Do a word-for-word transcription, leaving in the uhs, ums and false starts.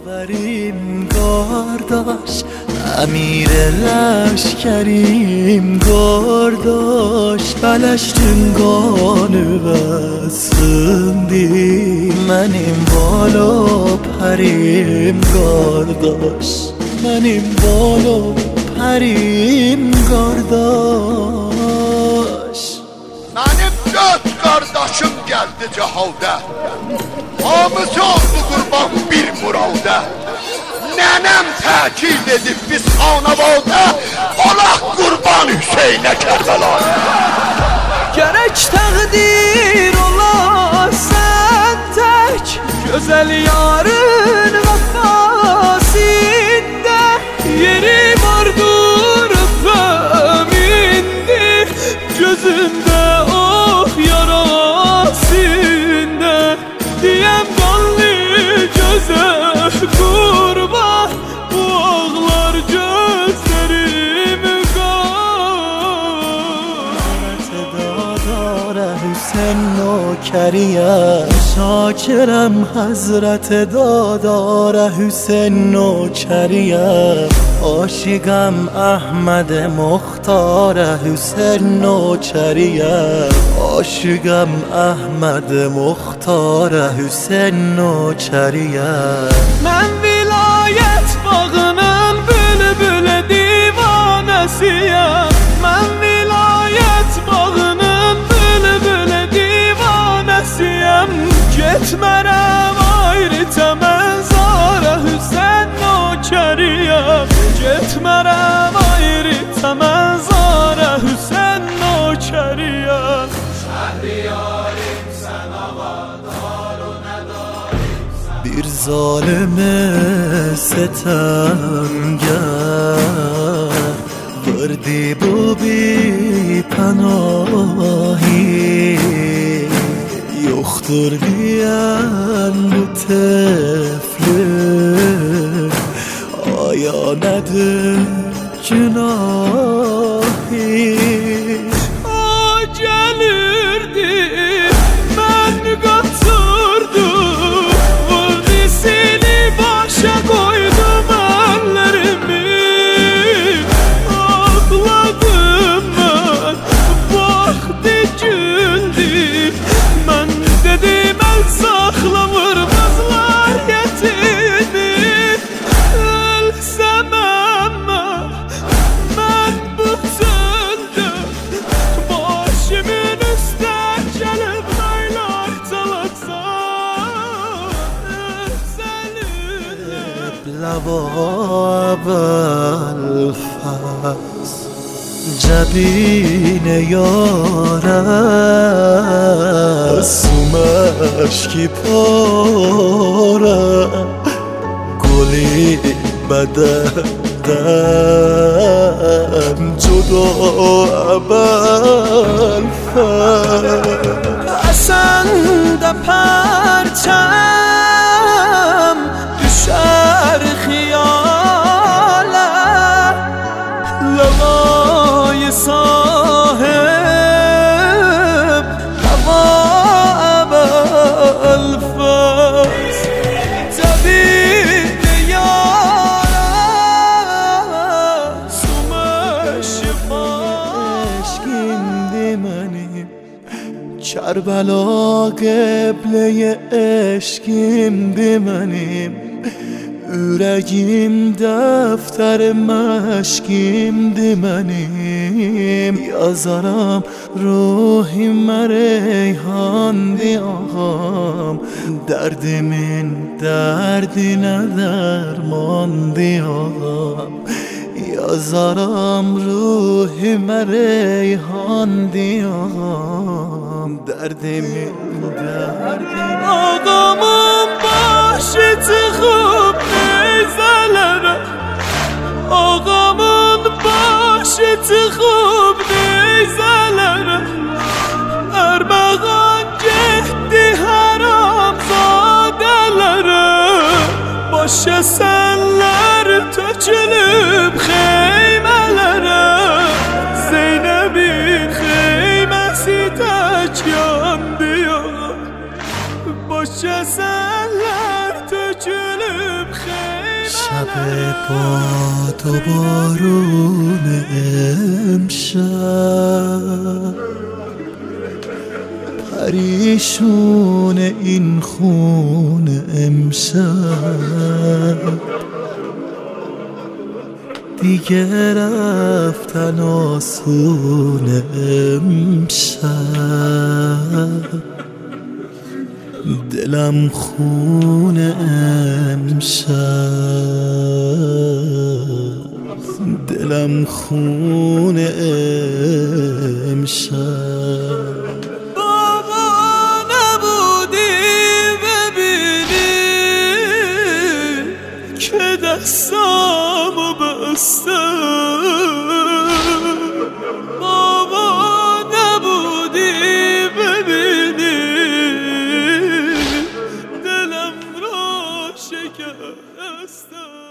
وریم گارداش امیر لشکریم گارداش بلشتنگانı بسندی منیم بالا پریم گارداش منیم بالا پریم گارداش Mənim dörd qardaşım gəldi cəhavdə Hamısı oldu qurban bir muraldə Nənəm təkid edib biz xanavadə Olaq qurban Hüseynə Kərbəlaya Gərək təqdir olasən tək Gözəl yarın vəfasində Yeri vardır öpəmindir Gözümdə oh yarasında Diyəm qanlı gözə qurban Bu ağlar gözlərim qan Hüseyin nökəriyə Şakirəm Həzrət Dadara Hüseyin nökəriyə Aşiqəm Əhməd Muxtara Hüseyin nökəriyə Aşiqəm Əhməd Muxtara Hüseyin nökəriyə Mən vilayət bağının bülbül divanəsiyəm Mən vilayət bağının bülbül divanəsiyəm Getmərəm ayrı təməzara Hüseyin nökəriyəm Getmərəm ayrı təməzara Hüseyin nökəriyəm Şəhriyarim sən avadar o nədarimsən Bir zalime sitemger Verdi bu bir panahi Yoktur diyen bu tefli Aya nedir günahi O gelirdi ben kaçırdım Vurdu seni başa koydum ellerimi Ağladım ben vakti güldüm Ben dedim el sakla vurmazlar yetimi Ölsem ama ben bu çölde Başımın üstə gelip laylar çalatsam Seninle Levab el-fas جبین یاره سومش کی پاره گلی بدردم جدا ابل اصلا ده پرچم düşer خیاله لوای صاحب هوا الفاس طبیب یارم سومش عشقیندی منیم کربلا قبله عشقیندی منیم Ürəyim dəftər məşqimdir mənim Yazaram ruhimə reyhandir ağam Dərdimin dərdinə dərmandir ağam Yazaram ruhimə reyhandir ağam Dərdimin dərdinə Ağamın başı çıxıb neyzələrə Ağamın başı çıxıb neyzələrə Ərməğan getdi haramzadələrə Baş əsənlər tökülüb xeymələrə Zeynəbin xeyməsi tək yandı yox Baş əsənlər tökülüb xeymələrə شب باد و بارون امشب پریشون این خون امشب دیگه رفتن آسون امشب دلم خون امشب دلم خون امشب بابا نبودی ببینی که دستامو بستم بابا نبودی ببینی دلم رو شکستم